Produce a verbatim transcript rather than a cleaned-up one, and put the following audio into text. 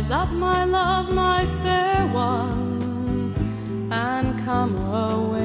Rise up, my love, my fair one, and come away.